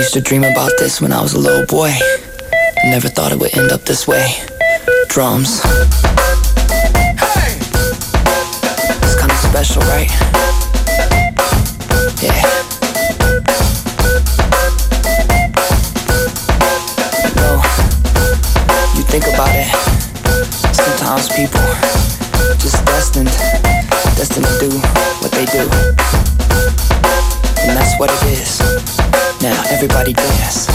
used to dream about this when I was a little boy. I never thought it would end up this way. Drums. Hey! It's kind of special, right? Yeah. You know, you think about it. Sometimes people just destined to do what they do. And that's what it is. Now everybody dance.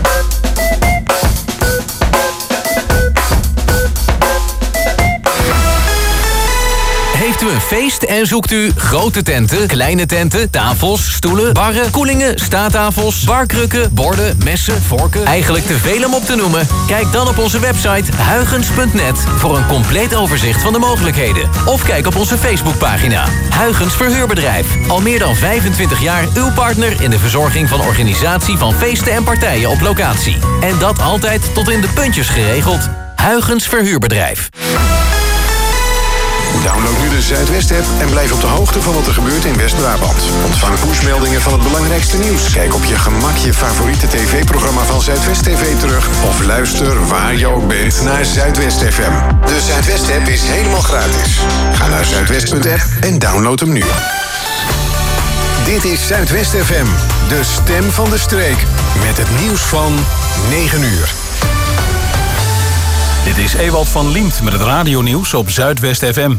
Heeft u een feest en zoekt u grote tenten, kleine tenten, tafels, stoelen, barren, koelingen, staattafels, barkrukken, borden, messen, vorken? Eigenlijk te veel om op te noemen? Kijk dan op onze website huygens.net voor een compleet overzicht van de mogelijkheden. Of kijk op onze Facebookpagina. Huygens Verhuurbedrijf. Al meer dan 25 jaar uw partner in de verzorging van organisatie van feesten en partijen op locatie. En dat altijd tot in de puntjes geregeld. Huygens Verhuurbedrijf. Download nu de Zuidwest-app en blijf op de hoogte van wat er gebeurt in West-Brabant. Ontvang pushmeldingen van het belangrijkste nieuws. Kijk op je gemak je favoriete tv-programma van Zuidwest TV terug. Of luister waar je ook bent naar Zuidwest FM. De Zuidwest-app is helemaal gratis. Ga naar zuidwest.app en download hem nu. Dit is Zuidwest FM, de stem van de streek. Met het nieuws van 9 uur. Dit is Ewald van Liemt met het radionieuws op Zuidwest FM.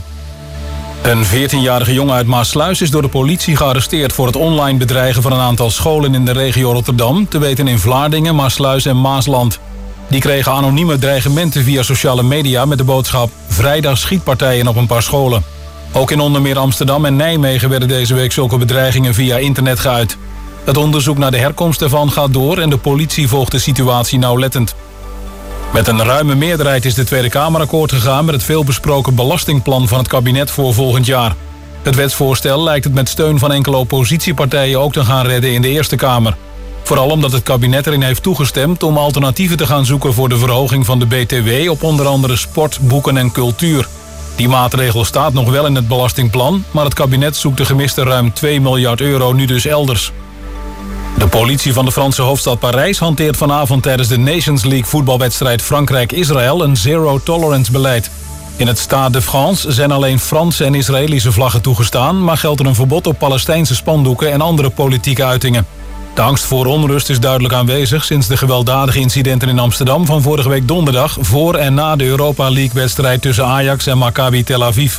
Een 14-jarige jongen uit Maassluis is door de politie gearresteerd voor het online bedreigen van een aantal scholen in de regio Rotterdam, te weten in Vlaardingen, Maassluis en Maasland. Die kregen anonieme dreigementen via sociale media met de boodschap vrijdag schietpartijen op een paar scholen. Ook in onder meer Amsterdam en Nijmegen werden deze week zulke bedreigingen via internet geuit. Het onderzoek naar de herkomst ervan gaat door en de politie volgt de situatie nauwlettend. Met een ruime meerderheid is de Tweede Kamer akkoord gegaan met het veelbesproken belastingplan van het kabinet voor volgend jaar. Het wetsvoorstel lijkt het met steun van enkele oppositiepartijen ook te gaan redden in de Eerste Kamer. Vooral omdat het kabinet erin heeft toegestemd om alternatieven te gaan zoeken voor de verhoging van de BTW op onder andere sport, boeken en cultuur. Die maatregel staat nog wel in het belastingplan, maar het kabinet zoekt de gemiste ruim 2 miljard euro nu dus elders. De politie van de Franse hoofdstad Parijs hanteert vanavond tijdens de Nations League voetbalwedstrijd Frankrijk-Israël een zero-tolerance beleid. In het Stade de France zijn alleen Franse en Israëlische vlaggen toegestaan, maar geldt er een verbod op Palestijnse spandoeken en andere politieke uitingen. De angst voor onrust is duidelijk aanwezig sinds de gewelddadige incidenten in Amsterdam van vorige week donderdag voor en na de Europa League-wedstrijd tussen Ajax en Maccabi Tel Aviv.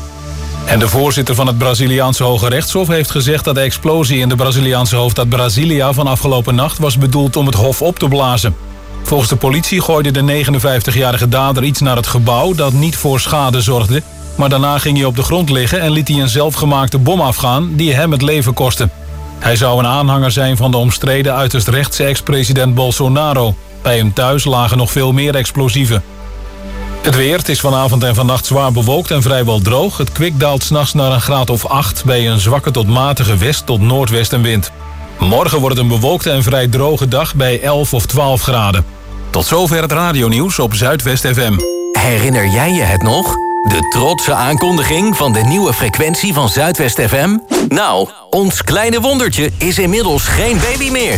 En de voorzitter van het Braziliaanse Hoge Rechtshof heeft gezegd dat de explosie in de Braziliaanse hoofdstad Brasilia van afgelopen nacht was bedoeld om het hof op te blazen. Volgens de politie gooide de 59-jarige dader iets naar het gebouw dat niet voor schade zorgde, maar daarna ging hij op de grond liggen en liet hij een zelfgemaakte bom afgaan die hem het leven kostte. Hij zou een aanhanger zijn van de omstreden uiterst rechtse ex-president Bolsonaro. Bij hem thuis lagen nog veel meer explosieven. Het weer, het is vanavond en vannacht zwaar bewolkt en vrijwel droog. Het kwik daalt 's nachts naar een graad of 8 bij een zwakke tot matige west- tot noordwestenwind. Morgen wordt het een bewolkte en vrij droge dag bij 11 of 12 graden. Tot zover het radionieuws op Zuidwest FM. Herinner jij je het nog? De trotse aankondiging van de nieuwe frequentie van Zuidwest FM? Nou, ons kleine wondertje is inmiddels geen baby meer.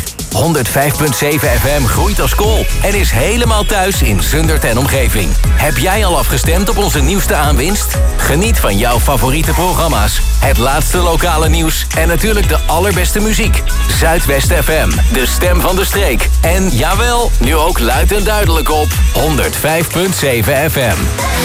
105.7 FM groeit als kool en is helemaal thuis in Zundert en omgeving. Heb jij al afgestemd op onze nieuwste aanwinst? Geniet van jouw favoriete programma's, het laatste lokale nieuws en natuurlijk de allerbeste muziek. Zuidwest FM, de stem van de streek. En jawel, nu ook luid en duidelijk op 105.7 FM.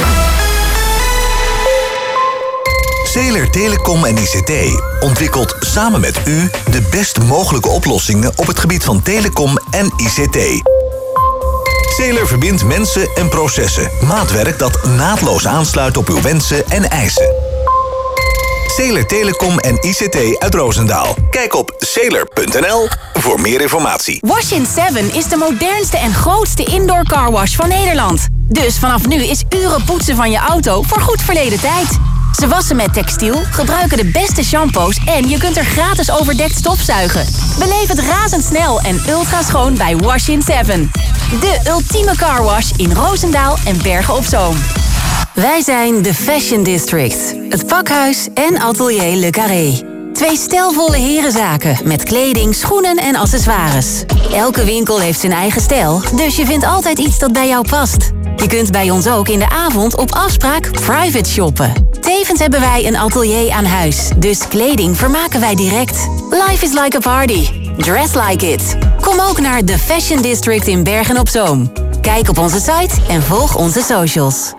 Zeeler Telecom en ICT ontwikkelt samen met u de best mogelijke oplossingen op het gebied van telecom en ICT. Zeeler verbindt mensen en processen. Maatwerk dat naadloos aansluit op uw wensen en eisen. Zeeler Telecom en ICT uit Roosendaal. Kijk op zeeler.nl voor meer informatie. Wash-in 7 is de modernste en grootste indoor carwash van Nederland. Dus vanaf nu is uren poetsen van je auto voor goed verleden tijd. Ze wassen met textiel, gebruiken de beste shampoos en je kunt er gratis overdekt stofzuigen. Beleef het razendsnel en ultra schoon bij Wash-in 7. De ultieme carwash in Roosendaal en Bergen op Zoom. Wij zijn de Fashion District, het pakhuis en atelier Le Carré. 2 stijlvolle herenzaken met kleding, schoenen en accessoires. Elke winkel heeft zijn eigen stijl, dus je vindt altijd iets dat bij jou past. Je kunt bij ons ook in de avond op afspraak private shoppen. Tevens hebben wij een atelier aan huis, dus kleding vermaken wij direct. Life is like a party. Dress like it. Kom ook naar The Fashion District in Bergen-op-Zoom. Kijk op onze site en volg onze socials.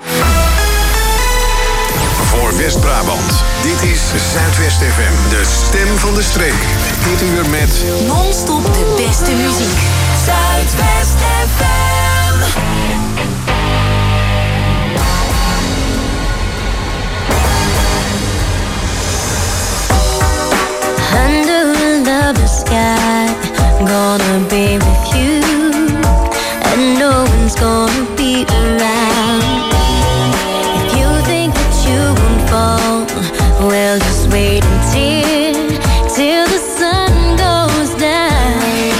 Voor West-Brabant. Dit is Zuidwest FM, de stem van de streek. Dit uur met Non-stop de beste muziek. Zuidwest FM. Under a lover's sky, gonna be with you, and no one's gonna be around. If you think that you won't fall, well, just wait till the sun goes down.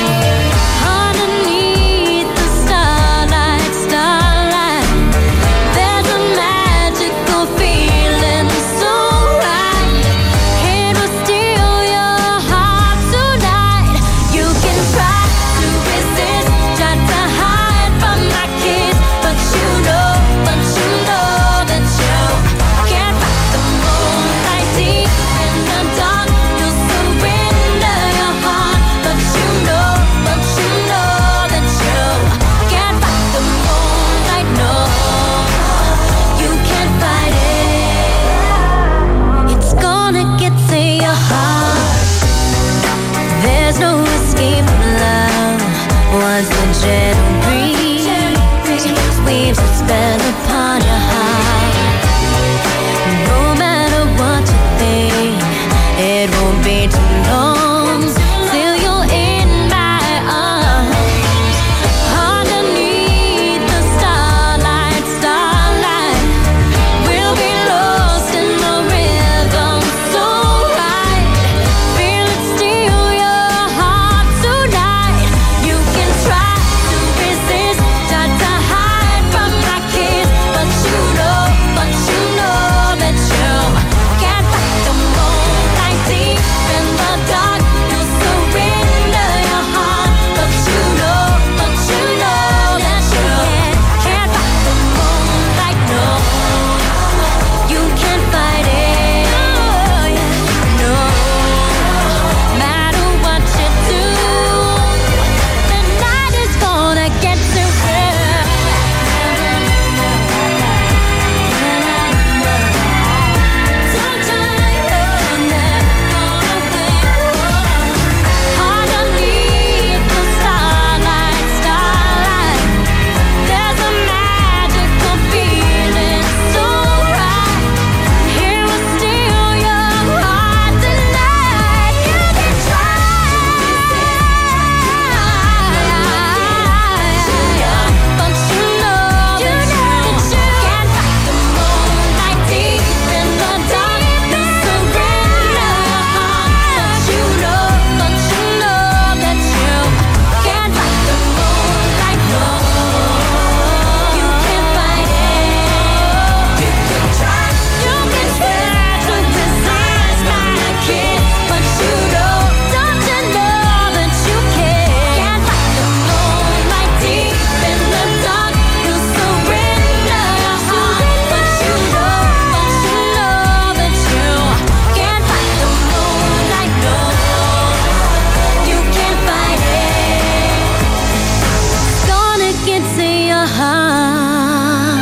Underneath the starlight, there's a magical feeling so right. It will steal your heart tonight. You can try to resist, try to hide from my kiss, but you know that you can't fight the moonlight deep in the dark. You'll surrender your heart, but you know that you can't fight the moonlight. No, you can't fight it. It's gonna get to your heart. There's no escape from love. Once the gentle breeze weaves a spell upon your heart. No matter what you think, it won't be too long till you're in my arms. Underneath the starlight, we'll be lost in the rhythm so right. Feel it steal your heart tonight. You can try to resist, try to hide from my kiss, but you know that you can't fight the moonlight deep in the dark. You'll surrender your heart, but you know that you can't fight the moonlight. No, you can't fight it. No, matter what you do, the night is gonna get to her. Underneath the starlight, there's a magical feeling so right. It will steal your heart tonight. You can try, but you know that you can't fight the moonlight deep in the dark. You surrender your heart, but you know that you can't fight the moonlight. No, you can't fight it. You can try to resist my kiss, but you know, don't you know that you can't fight the moonlight deep in the dark. You surrender your heart, but you know that you can't fight the moonlight. No, you can't fight it. It's gonna get to your heart.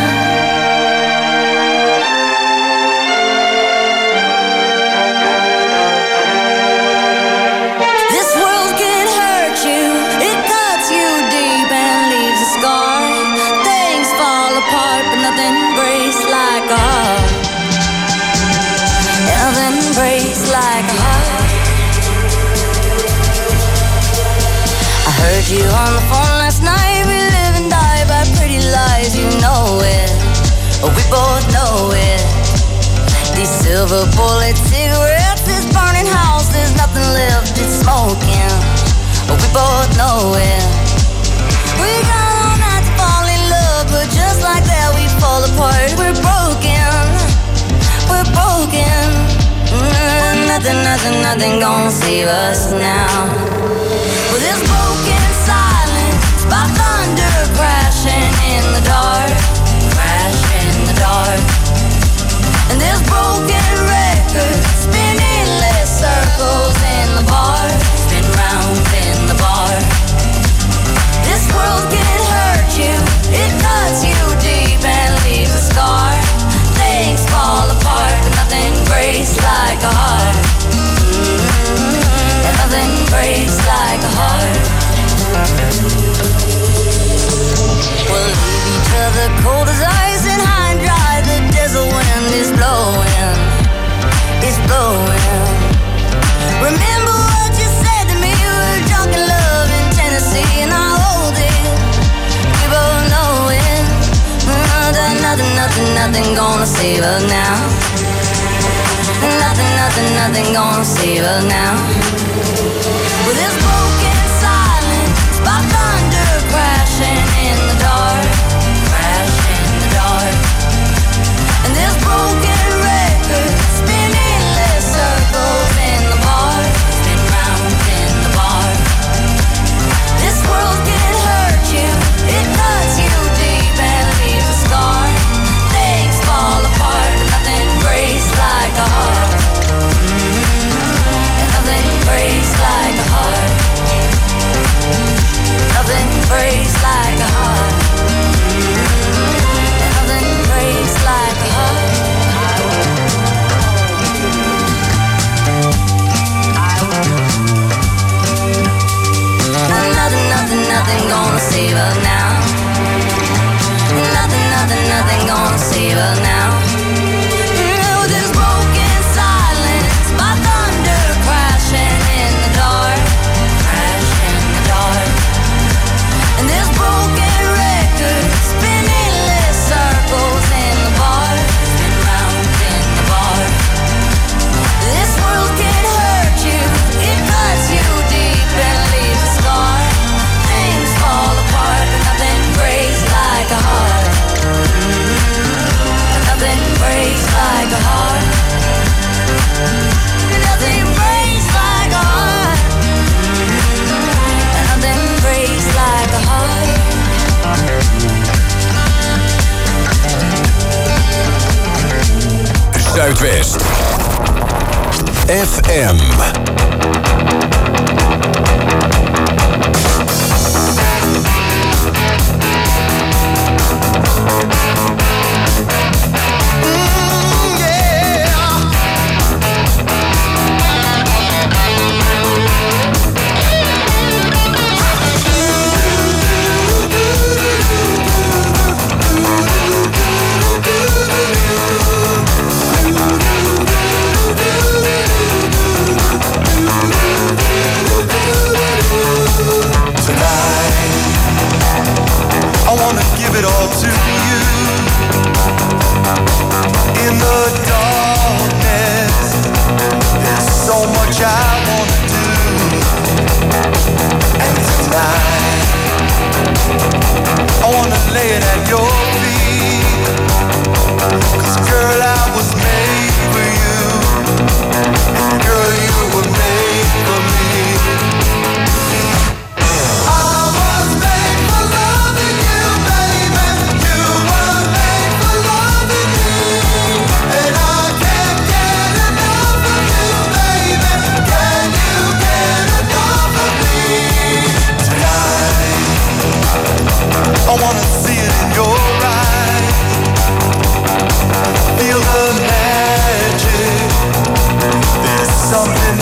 This world can hurt you, it cuts you deep and leaves a scar. Things fall apart, but nothing breaks like a heart. Nothing breaks like a heart. I heard you on the phone last night. We live and die by pretty lies, you know it. We both know it. These silver bullet cigarettes, this burning house, there's nothing left, it's smoking. We both know it. We got all night to fall in love, but just like that we fall apart. We're broken. And the nothing gonna save us now. With this broken silence, by thunder crashing in the dark, crash in the dark. And this broken record spinning endless circles in the bar, spin round in the bar. This world can hurt you, it cuts you deep and leaves a scar. Things fall apart, but nothing breaks like a heart. And nothing breaks like a heart. We'll leave each other cold as ice and high and dry. The desert wind is blowing, it's blowing. Remember what you said to me, we were drunk in love in Tennessee, and I hold it, we both know it. Nothing gonna save us now. Nothing gonna save us now. With this broken silence, by thunder crashing in the dark, crash in the dark. And this broken record spinning endless circles in the bar, spin round in the bar. This world can hurt you, it cuts you deep and leaves a scar. Things fall apart, but nothing breaks like a heart. And nothing breaks like a heart. Nothing breaks like a heart. And nothing breaks like a heart. Nothing gonna save us now. Nothing gonna save us now. With this broken silence, by thunder crashing in the dark, crash in the dark. And this broken record spinning endless circles in the bar, spin round in the bar. This world can hurt you, it cuts you deep and leaves a scar. Things fall apart, but nothing breaks like a heart. Nothing breaks like a heart. Nothing breaks like a heart. Nothing breaks like a heart. Zuidwest FM. I wanna give it all to you. In the darkness, there's so much I wanna do. And tonight, I wanna lay it at your feet. 'Cause girl, I was made for you. And girl, you were made for me. I wanna see it in your eyes. Feel the magic. There's something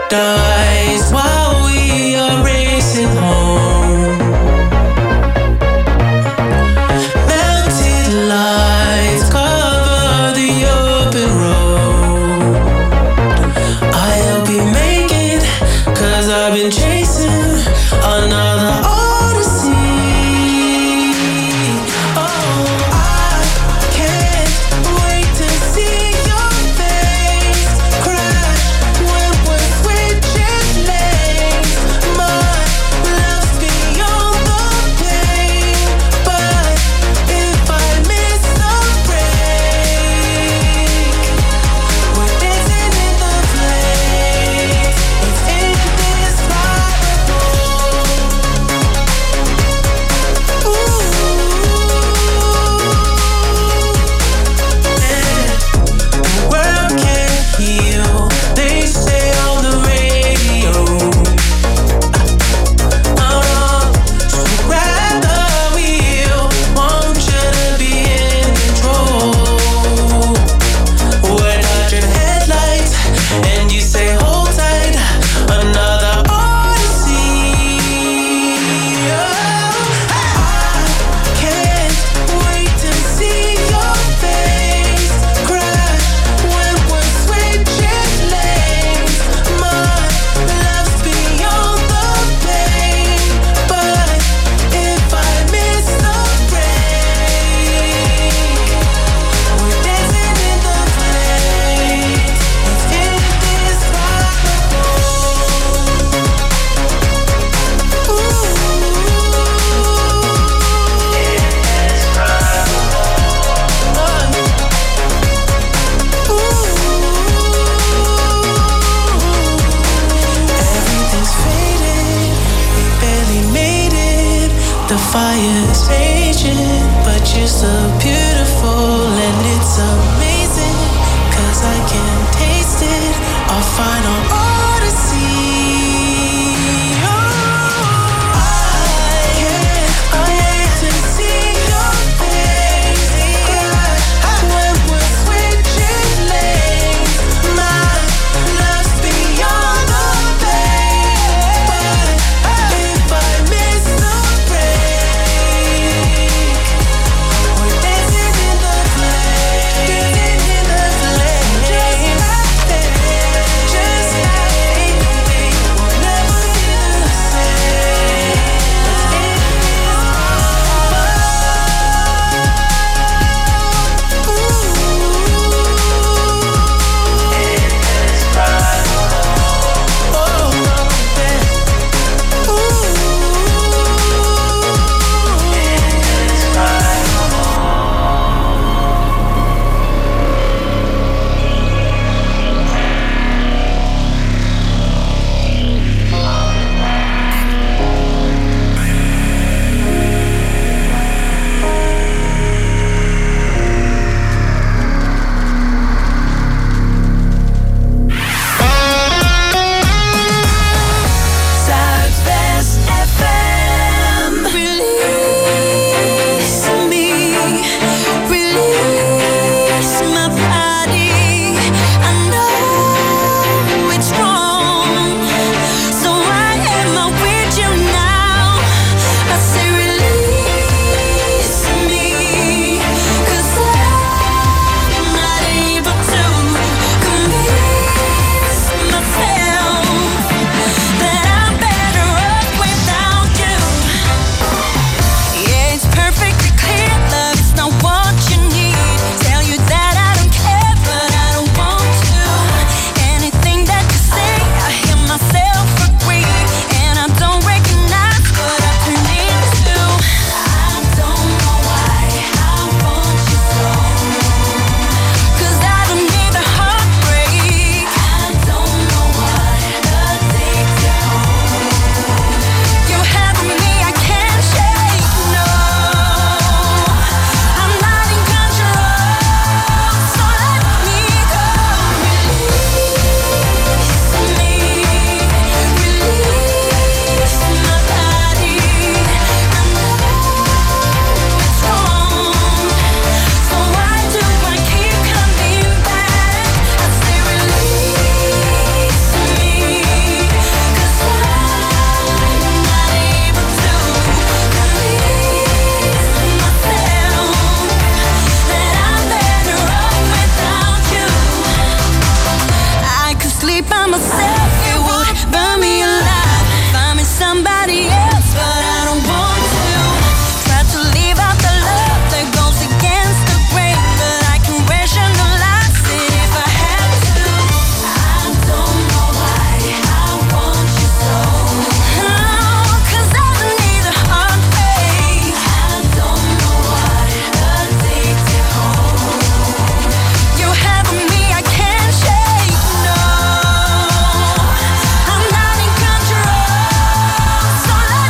dies while we are racing home. Melted lights cover the open road. I hope you make it, 'cause I've been chasing another odyssey. Oh, I can't wait to see your face crash when we're switching. stay by myself, it would burn me alive. Find me somebody else, but I don't want to. Try to leave out the love that goes against the grain, but I can rationalize it if I had to. I don't know why I want you so. Oh, 'cause I need a heartbreak. I don't know what addicted hold. You have me, I can't shake. No, I'm not in control. So let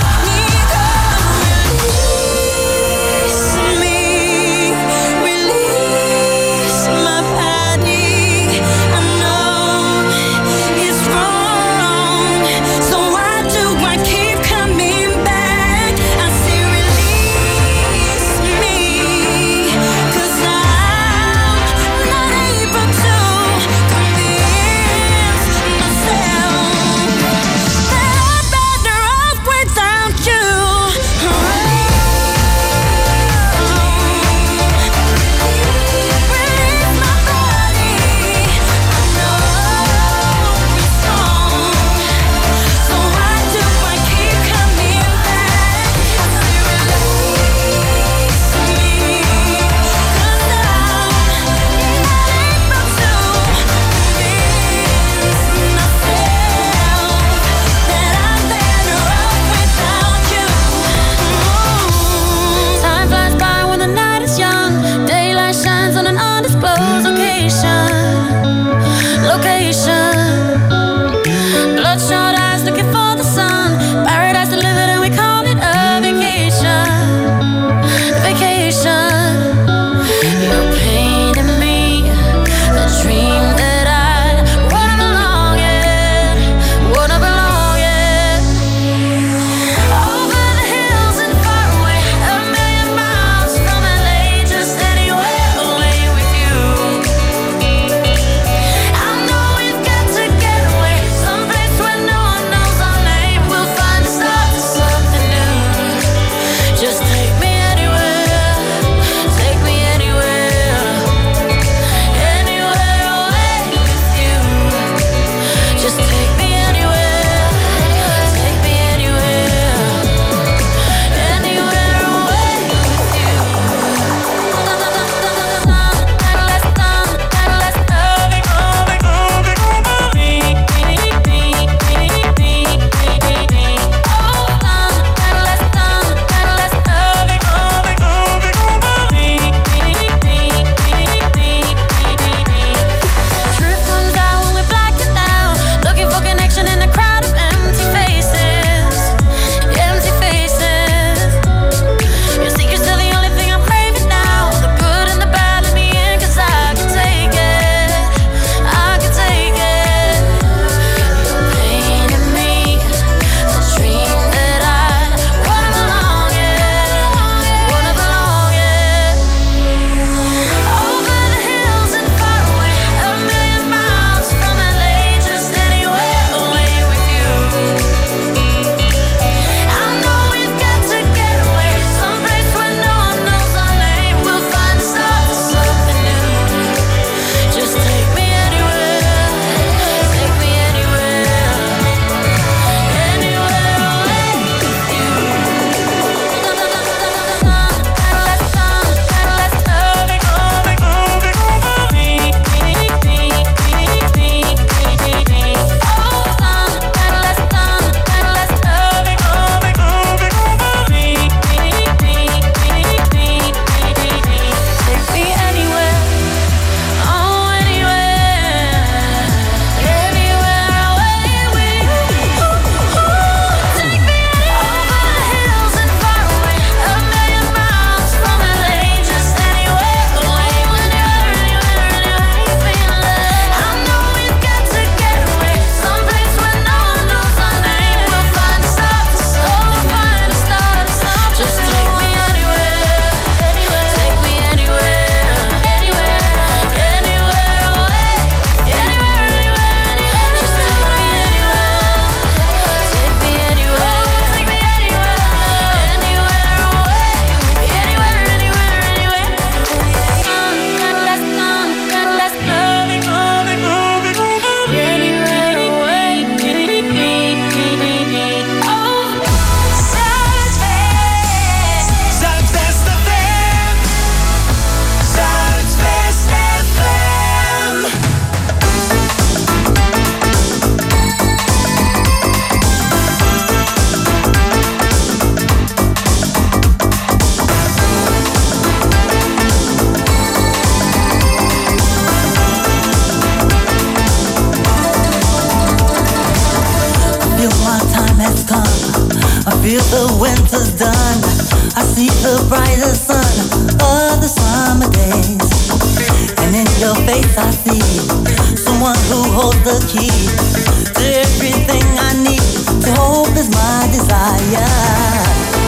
feel the winter's done. I see the brighter sun of the summer days. And in your face I see someone who holds the key to everything I need. To hope is my desire.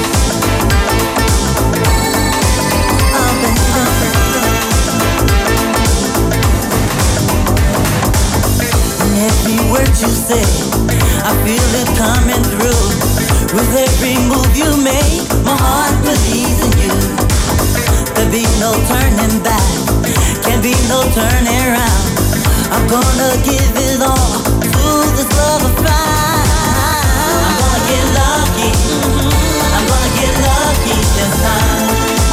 Every word you say, I feel it coming through. With every move you make, my heart believes in you. There'll be no turning back, can't be no turning around. I'm gonna give it all to this love affair. I'm gonna get lucky, I'm gonna get lucky this time.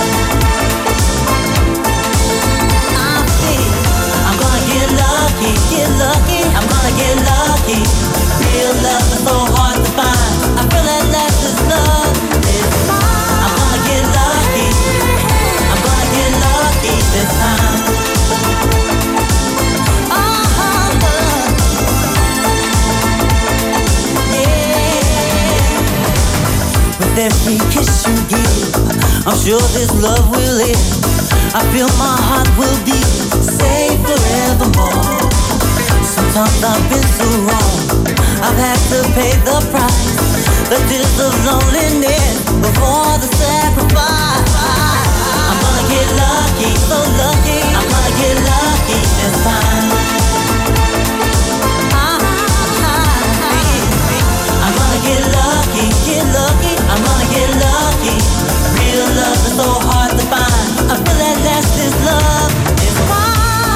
I'm gonna get lucky, I'm gonna get lucky. Real love is so hard to find. I feel that last is love is mine. I'm gonna get lucky, I'm gonna get lucky this time. Yeah. With every kiss you give, I'm sure this love will live. I feel my heart will be safe forevermore. Sometimes I've been so wrong, I've had to pay the price. The tears of loneliness before the sacrifice. I'm gonna get lucky, so lucky. I'm gonna get lucky this time. I'm gonna get lucky, I'm gonna get lucky. Real love is so hard to find. I feel that last is love is mine.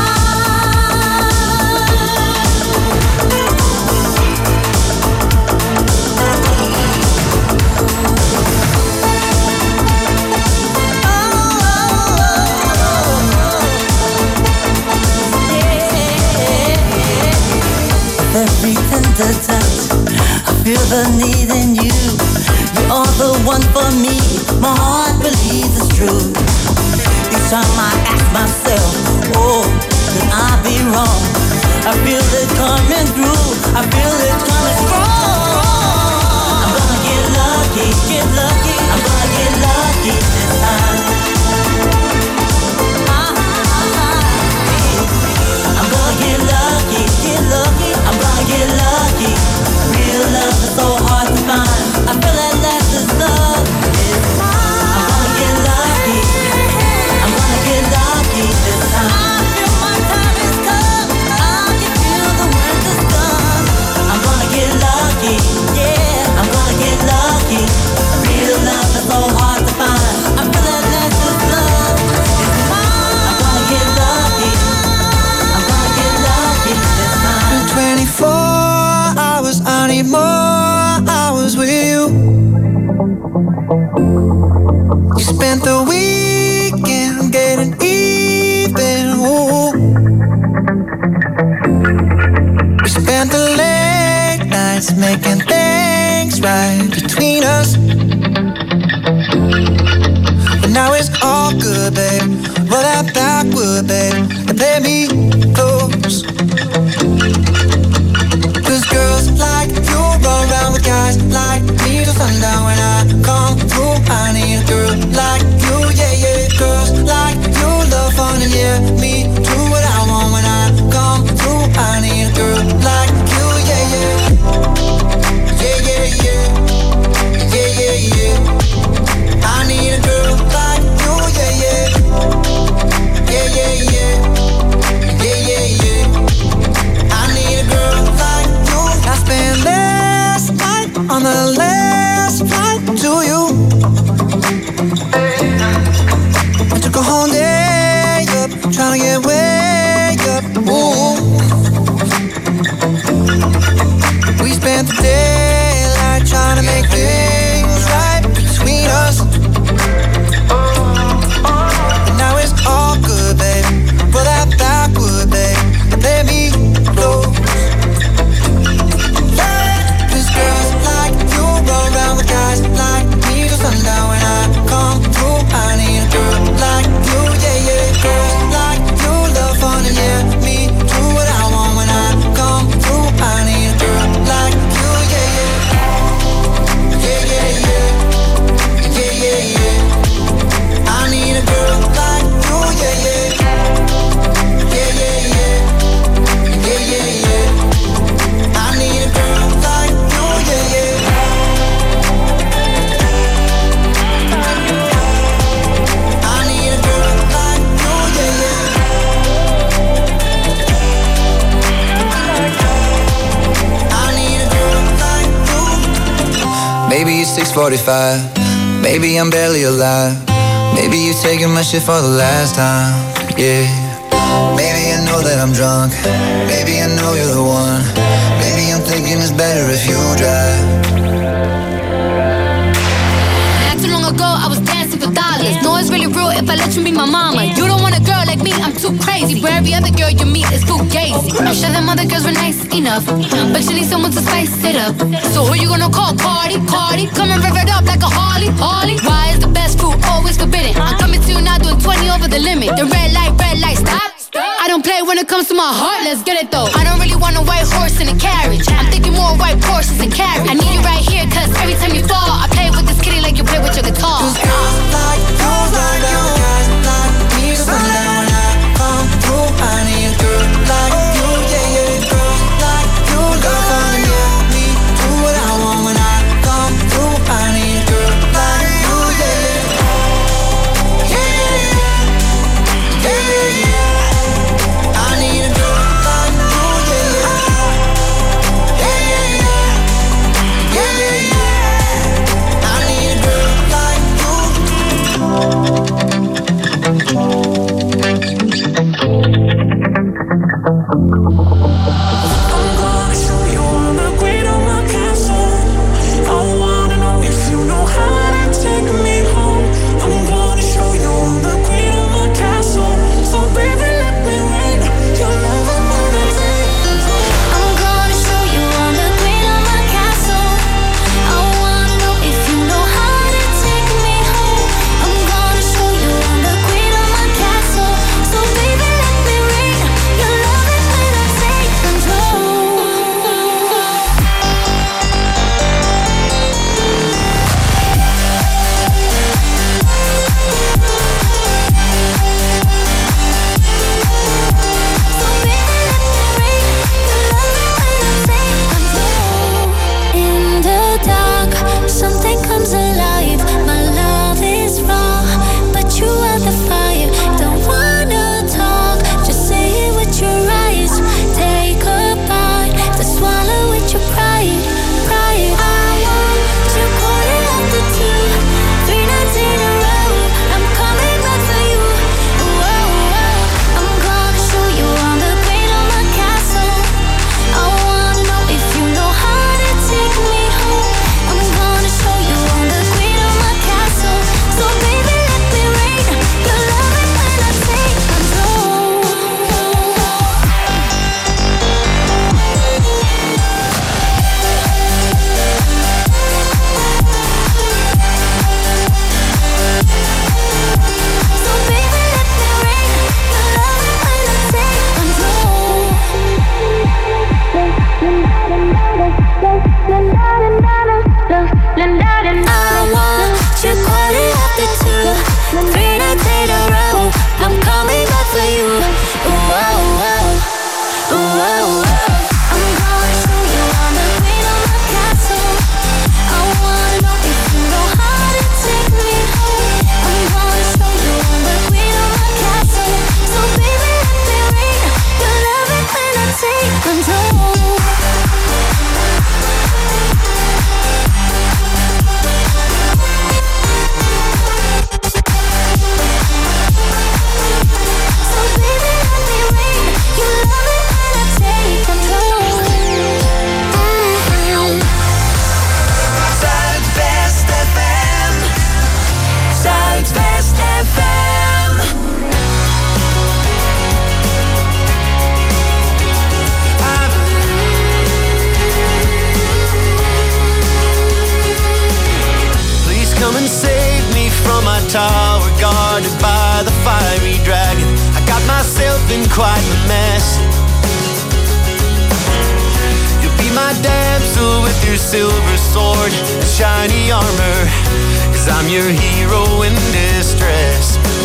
Every tender touch, I feel the need in you. You are the one for me, my heart believes it's true. Each time I ask myself, oh, could I be wrong? I feel it coming through, I feel it coming strong. I'm gonna get lucky, I'm gonna get lucky this time. I'm gonna get lucky, I'm gonna get lucky. Real love is so hard to find. I feel that last is love is mine. I'm gonna get lucky, I'm gonna get lucky this time. I feel my time is come, I can feel the winter's done. I'm gonna get lucky, yeah, I'm gonna get lucky. Real love is so hard to find. I feel that last is love is mine. I'm gonna get lucky, I'm gonna get lucky this time. 24 hours, I need more hours with you. You spent the weekend getting even. Ooh. We spent the late nights making things right between us. But now it's all good, babe. Roll that backward, babe, and play me close. Cause girls like you run around with guys like me till sundown. When I come through, I need a girl like you, yeah, yeah. Girls like you love fun and yeah, me do what I want. When I come through, I need a girl like you, yeah, yeah. Yeah, yeah, yeah. Yeah, yeah, yeah. I need a girl like you, yeah, yeah. Yeah, yeah, yeah. Yeah, yeah, yeah. I need a girl like you. I spent last night on the last flight to you. I took a whole day up, trying to get way up. Ooh. We spent the daylight trying to make things right between us. And now it's all good, babe. Roll that backward, babe, and play me close. Cause girls like you Maybe it's 6:45. Maybe I'm barely alive. Maybe you taking my shit for the last time. Yeah. Maybe I know that I'm drunk. Maybe I know you're the one. Maybe I'm thinking it's better if you drive. Not too long ago, I was dancing for dollars. No, it's really real if I let you be my mama. You don't want a girl like me, I'm too crazy. Where every other girl you meet is too gazy. I'm sure them other girls were nice enough, but you need someone to spice it up. So who you gonna call? Cardi, Cardi. Come and rev it up like a Harley, Harley. Why is the best fruit always forbidden? I'm coming to you now doing 20 over the limit. The red light, stop. I don't play when it comes to my heart, let's get it though. I don't really want a white horse in a carriage. I'm thinking more white horses and carriage. I need you right here, cause every time you fall, I play with this kitty like you play with your guitar. Cause girls like you, guys like me, sundown when I come through. I need a girl like you, yeah, yeah. Girls like you, love fun, yeah. Me do what I want when I come through. I need a girl like you, yeah, yeah. Yeah, yeah, yeah. I need a girl like you, yeah, yeah. Yeah, yeah, yeah. Yeah, yeah. I need a girl like you. I'm gonna show you all the great on my castle. I wanna know if you know how to take me home. I'm gonna show you all the great on my castle. So baby, let me rain your love on my I'm gonna show you all the great on my castle. I wanna know if you know how to take me home. I'm gonna show you all the great on my castle. So baby, let me rain your love when I take control. In the dark, something comes alive. My love is raw, but you are the fire. Don't wanna talk, just say it with your eyes. Take a bite to swallow with your pride. Pride. I want you quarter after 2, 3 nights in a row. I'm coming back for you. Whoa, whoa. I'm gonna show you all the great on my castle. I wanna know if you know how to take me home. I'm gonna show you all the great on my castle. So baby, let me rain your love when I take control. So baby, let me rain your love when I take control. I want you quarter after 2, 3 nights in a row. I'm coming back for you. Whoa, whoa, whoa, whoa. I'm gonna show you all the great on my castle. I wanna know if you know how to take me home. I'm gonna show you all the great on my castle. So baby, let me rain your love when I take control. So baby, let me rain your love when I take control. Zuidwest FM. Zuidwest FM. Please come and save me from my tower, guarded by the fiery dragon. I got myself in quite a mess. You'll be my damsel with your silver sword and shiny armor, 'cause I'm your hero in distress.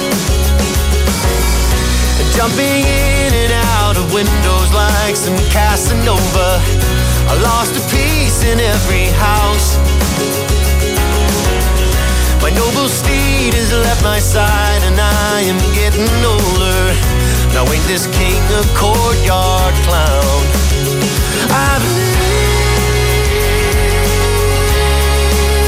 Jumping in and out of windows like some Casanova. I lost a piece in every house. My noble steed has left my side and I am getting older. Now ain't this king a courtyard clown? I believe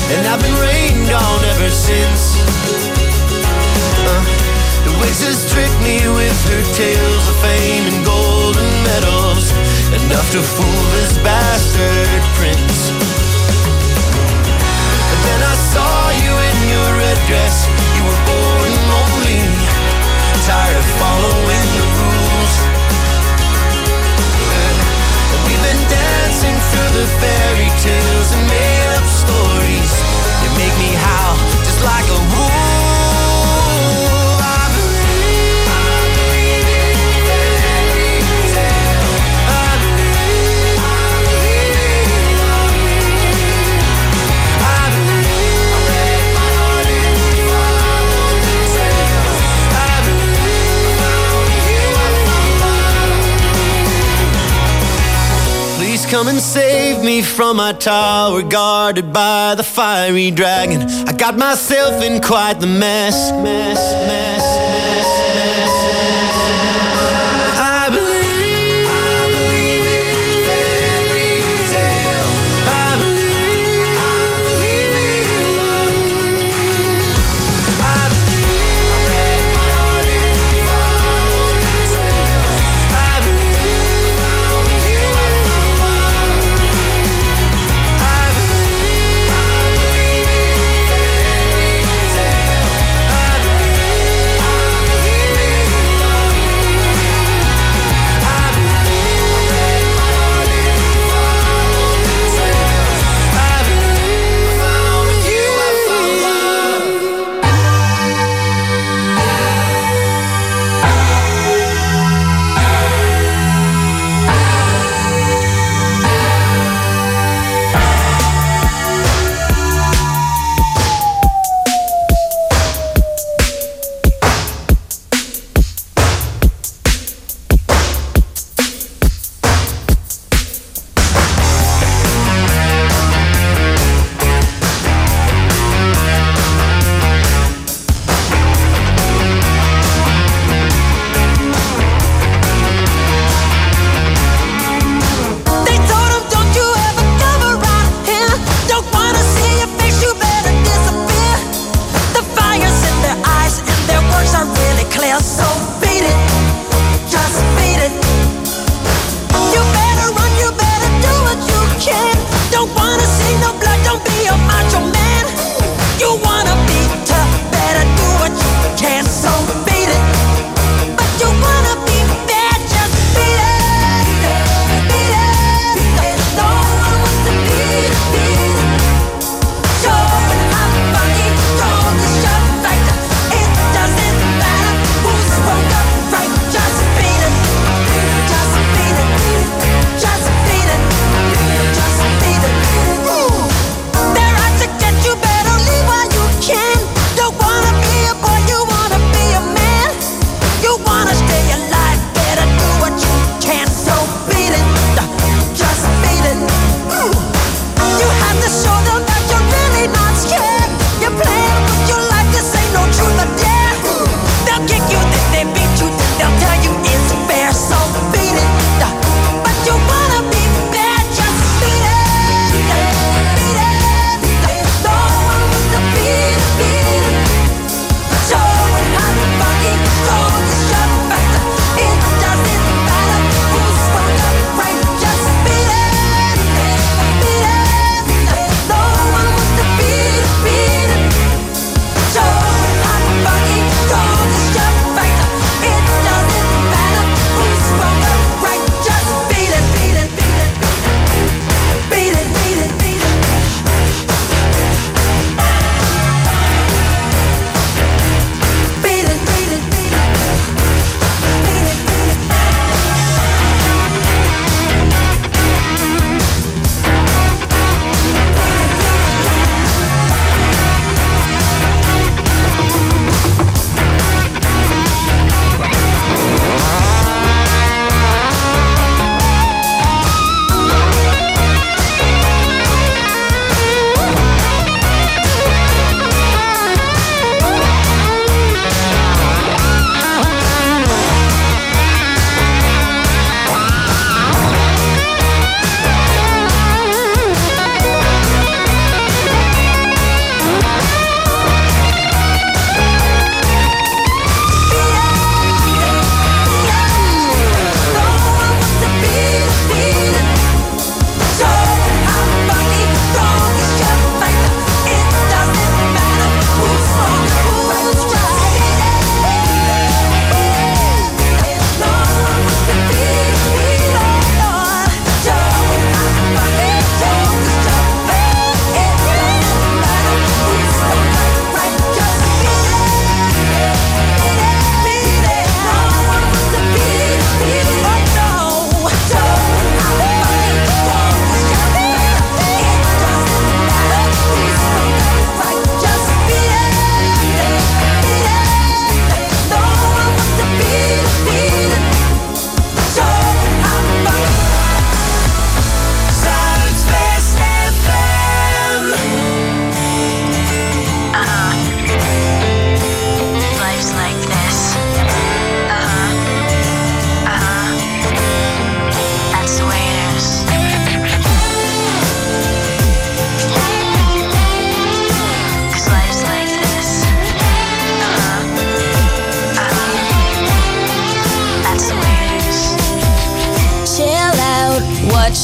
and I've been rained on ever since. The witches tricked me with her tales of fame and golden medals, enough to fool this bastard prince. And then I saw you in your red dress. You were bored and lonely, tired of following the rules. And we've been dancing through the fairy tales and made up stories. They make me howl just like a wolf. Come and save me from my tower guarded by the fiery dragon. I got myself in quite the mess. I believe in fairy tale. I believe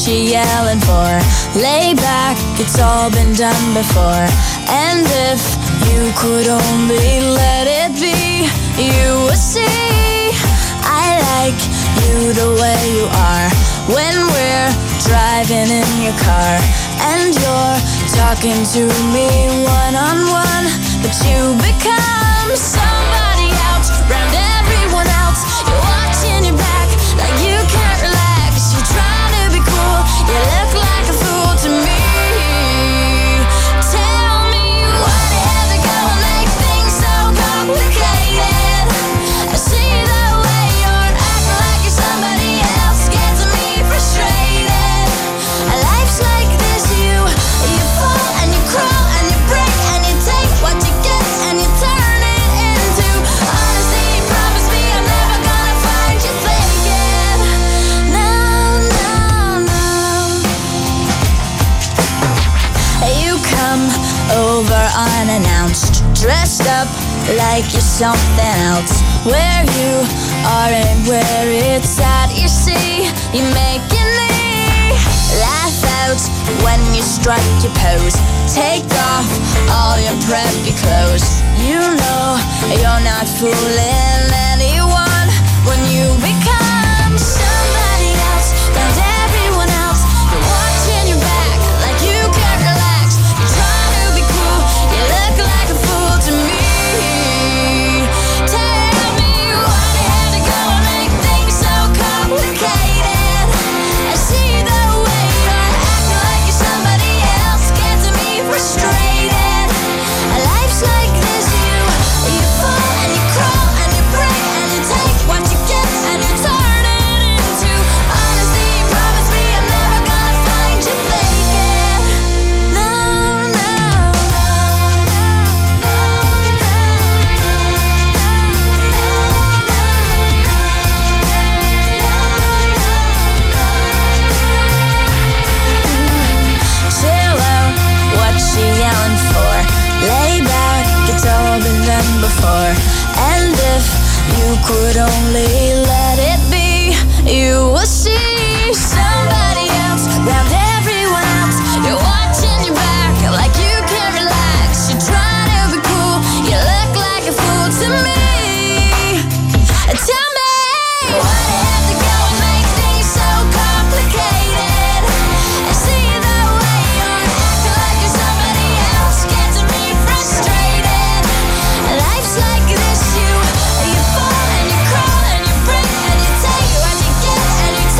you yelling for? Lay back, it's all been done before. And if you could only let it be, you would see I like you the way you are. When we're driving in your car and you're talking to me one-on-one, but you become somebody else around everyone else. You're watching your back like you can't relax. You're trying to be cool, you look like a fool to me. Tell me why they have to go and make things so complicated. I see the way you're acting like you're somebody else, gets me frustrated. Life's like this, you fall and you crawl and you break and you take what you get and you turn it into honesty. Promise me I'm never gonna find you faking. No, no, no. You come over unannounced, dressed up like you're something else. Where you are and where it's at, you see, you're making me laugh out when you strike your pose. Take off all your preppy clothes. You know you're not fooling anyone when you become somebody else around everyone else. You're watching your back like you can't relax. You're trying to be cool, you look like a fool to me. Tell me why they had to go and make things so complicated. I see the way you're acting like you're somebody else, gets me frustrated. Life's like this, you fall and you crawl and you break and you take what you get and you turn it into honesty. Promise me I'm never gonna find you faking. No, no, chill out, what you yelling for? Lay back, it's all been done before. And if you could only let it be, you will see somebody else around everyone else. You're watching your back like you can't relax. You're trying to be cool, you look like a fool to me. Tell me why they have to go and make things so complicated. I see the way you're acting like you're somebody else, gets me frustrated. Life's like this, you fall and you crawl and you break and you take what you get and you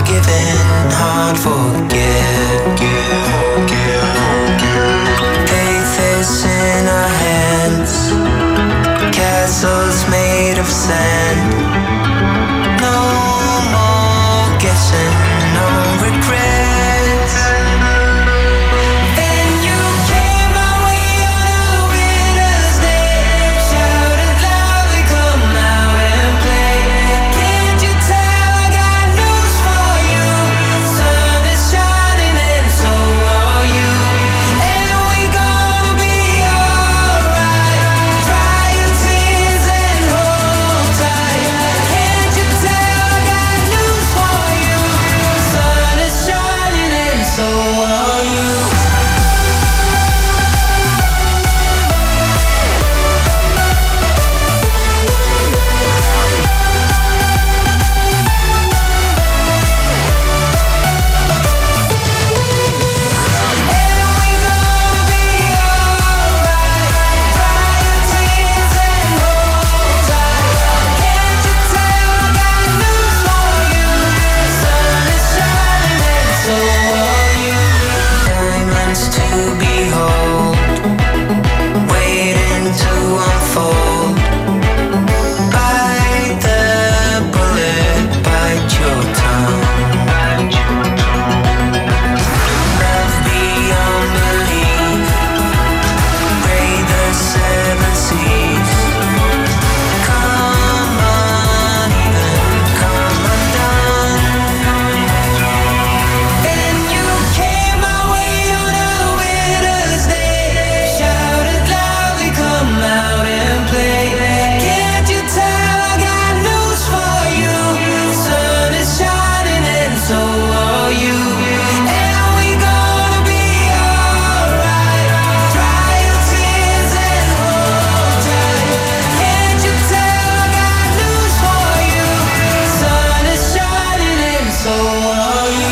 forgiven, hard forget. Faith is in our hands, castles made of sand. No more guessing, no regrets. Then you came my way on a winter's day, shouted loudly, come out and play. Can't you tell I got news for you? Sun is shining and so are you. And we gonna be alright. Dry your tears and hold tight. Can't you tell I got news for you? Sun is shining and so are you. Diamonds to behold, waiting to unfold. Bite the bullet, bite your tongue. Love beyond belief, braid the seven seas. Come uneven, come undone. And you came my way on a winter's day, shouted loudly, come out and play. Can't you tell I got news for you? Sun is shining and so are you. And we gonna be alright. Dry your tears and hold tight. Can't you tell I got news for you? Sun is shining and so are you.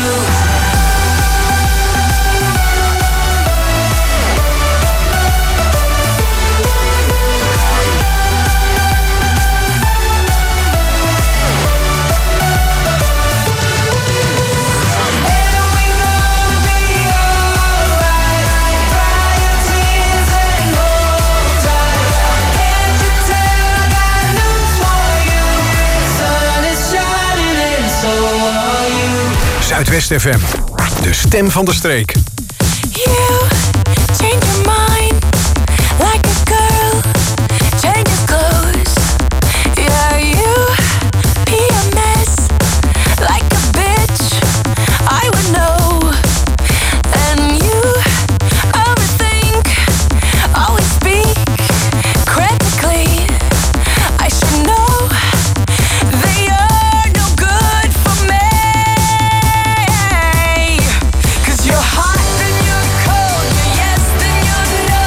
Zuidwest FM, de stem van de streek. You change your mind like a girl changes clothes. Yeah, you be a mess like a bitch. I would know. And you overthink, always speak critically. I should know that you're no good for me. 'Cause you're hot, then you're cold, you're yes, then you're no.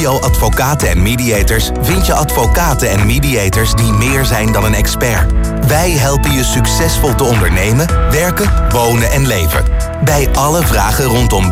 Scipio Advocaten en Mediators vind je advocaten en mediators die meer zijn dan een expert. Wij helpen je succesvol te ondernemen, werken, wonen en leven. Bij alle vragen rondom